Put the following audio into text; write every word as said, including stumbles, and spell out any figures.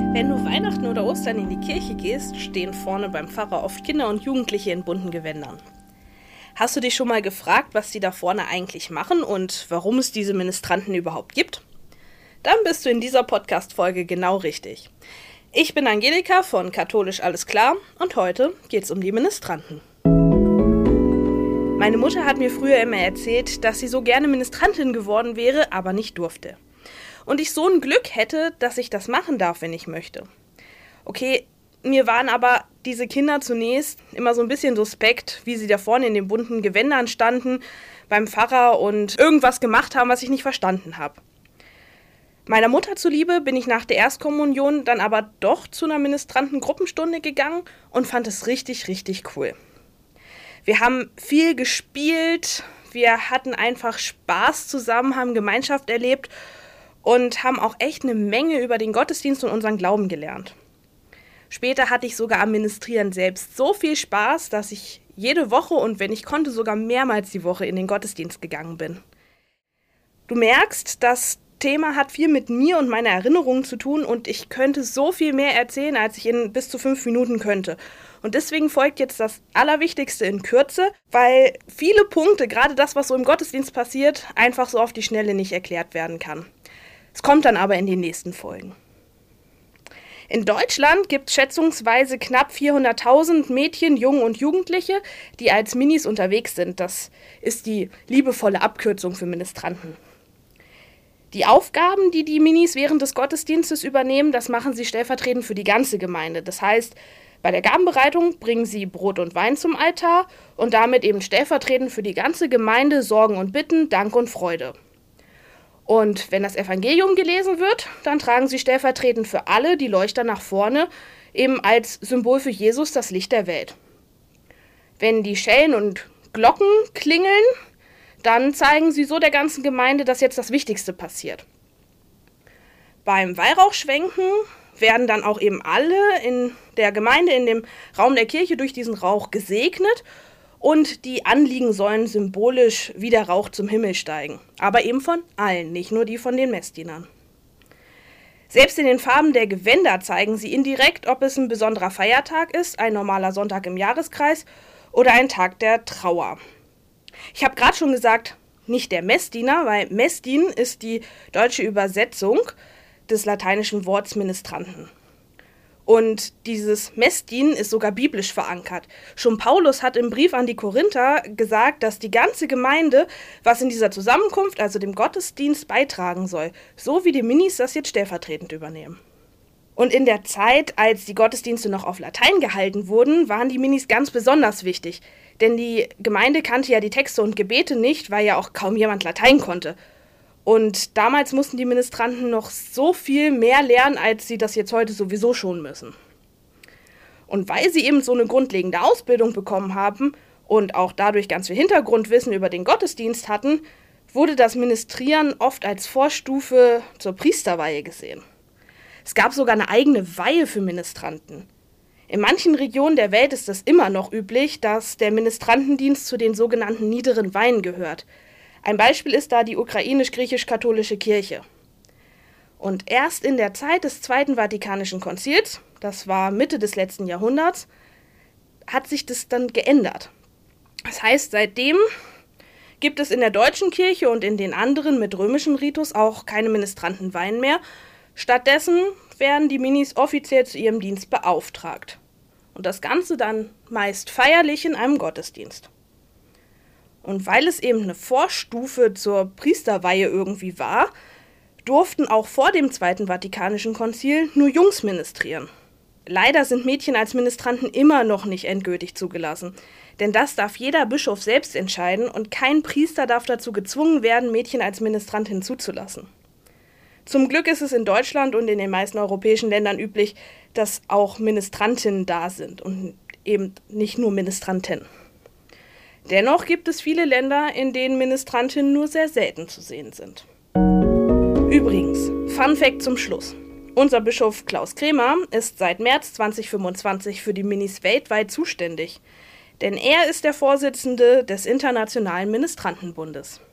Wenn du Weihnachten oder Ostern in die Kirche gehst, stehen vorne beim Pfarrer oft Kinder und Jugendliche in bunten Gewändern. Hast du dich schon mal gefragt, was die da vorne eigentlich machen und warum es diese Ministranten überhaupt gibt? Dann bist du in dieser Podcast-Folge genau richtig. Ich bin Angelika von Katholisch Alles Klar und heute geht's um die Ministranten. Meine Mutter hat mir früher immer erzählt, dass sie so gerne Ministrantin geworden wäre, aber nicht durfte. Und ich so ein Glück hätte, dass ich das machen darf, wenn ich möchte. Okay, mir waren aber diese Kinder zunächst immer so ein bisschen suspekt, wie sie da vorne in den bunten Gewändern standen, beim Pfarrer und irgendwas gemacht haben, was ich nicht verstanden habe. Meiner Mutter zuliebe bin ich nach der Erstkommunion dann aber doch zu einer Ministrantengruppenstunde gegangen und fand es richtig, richtig cool. Wir haben viel gespielt, wir hatten einfach Spaß zusammen, haben Gemeinschaft erlebt und haben auch echt eine Menge über den Gottesdienst und unseren Glauben gelernt. Später hatte ich sogar am Ministrieren selbst so viel Spaß, dass ich jede Woche und wenn ich konnte sogar mehrmals die Woche in den Gottesdienst gegangen bin. Du merkst, das Thema hat viel mit mir und meiner Erinnerungen zu tun und ich könnte so viel mehr erzählen, als ich in bis zu fünf Minuten könnte. Und deswegen folgt jetzt das Allerwichtigste in Kürze, weil viele Punkte, gerade das, was so im Gottesdienst passiert, einfach so auf die Schnelle nicht erklärt werden kann. Es kommt dann aber in den nächsten Folgen. In Deutschland gibt es schätzungsweise knapp vierhunderttausend Mädchen, Jungen und Jugendliche, die als Minis unterwegs sind. Das ist die liebevolle Abkürzung für Ministranten. Die Aufgaben, die die Minis während des Gottesdienstes übernehmen, das machen sie stellvertretend für die ganze Gemeinde. Das heißt, bei der Gabenbereitung bringen sie Brot und Wein zum Altar und damit eben stellvertretend für die ganze Gemeinde Sorgen und Bitten, Dank und Freude. Und wenn das Evangelium gelesen wird, dann tragen sie stellvertretend für alle die Leuchter nach vorne, eben als Symbol für Jesus, das Licht der Welt. Wenn die Schellen und Glocken klingeln, dann zeigen sie so der ganzen Gemeinde, dass jetzt das Wichtigste passiert. Beim Weihrauchschwenken werden dann auch eben alle in der Gemeinde, in dem Raum der Kirche durch diesen Rauch gesegnet und die Anliegen sollen symbolisch wie der Rauch zum Himmel steigen. Aber eben von allen, nicht nur die von den Messdienern. Selbst in den Farben der Gewänder zeigen sie indirekt, ob es ein besonderer Feiertag ist, ein normaler Sonntag im Jahreskreis oder ein Tag der Trauer. Ich habe gerade schon gesagt, nicht der Messdiener, weil Messdien ist die deutsche Übersetzung des lateinischen Wortes Ministranten. Und dieses Messdienen ist sogar biblisch verankert. Schon Paulus hat im Brief an die Korinther gesagt, dass die ganze Gemeinde, was in dieser Zusammenkunft, also dem Gottesdienst, beitragen soll, so wie die Minis das jetzt stellvertretend übernehmen. Und in der Zeit, als die Gottesdienste noch auf Latein gehalten wurden, waren die Minis ganz besonders wichtig. Denn die Gemeinde kannte ja die Texte und Gebete nicht, weil ja auch kaum jemand Latein konnte. Und damals mussten die Ministranten noch so viel mehr lernen, als sie das jetzt heute sowieso schon müssen. Und weil sie eben so eine grundlegende Ausbildung bekommen haben und auch dadurch ganz viel Hintergrundwissen über den Gottesdienst hatten, wurde das Ministrieren oft als Vorstufe zur Priesterweihe gesehen. Es gab sogar eine eigene Weihe für Ministranten. In manchen Regionen der Welt ist es immer noch üblich, dass der Ministrantendienst zu den sogenannten niederen Weihen gehört. Ein Beispiel ist da die ukrainisch-griechisch-katholische Kirche. Und erst in der Zeit des Zweiten Vatikanischen Konzils, das war Mitte des letzten Jahrhunderts, hat sich das dann geändert. Das heißt, seitdem gibt es in der deutschen Kirche und in den anderen mit römischem Ritus auch keine Ministrantenweihen mehr. Stattdessen werden die Minis offiziell zu ihrem Dienst beauftragt. Und das Ganze dann meist feierlich in einem Gottesdienst. Und weil es eben eine Vorstufe zur Priesterweihe irgendwie war, durften auch vor dem Zweiten Vatikanischen Konzil nur Jungs ministrieren. Leider sind Mädchen als Ministranten immer noch nicht endgültig zugelassen, denn das darf jeder Bischof selbst entscheiden und kein Priester darf dazu gezwungen werden, Mädchen als Ministrantin zuzulassen. Zum Glück ist es in Deutschland und in den meisten europäischen Ländern üblich, dass auch Ministrantinnen da sind und eben nicht nur Ministranten. Dennoch gibt es viele Länder, in denen Ministrantinnen nur sehr selten zu sehen sind. Übrigens, Fun Fact zum Schluss. Unser Bischof Klaus Kremer ist seit März zweitausendfünfundzwanzig für die Minis weltweit zuständig. Denn er ist der Vorsitzende des Internationalen Ministrantenbundes.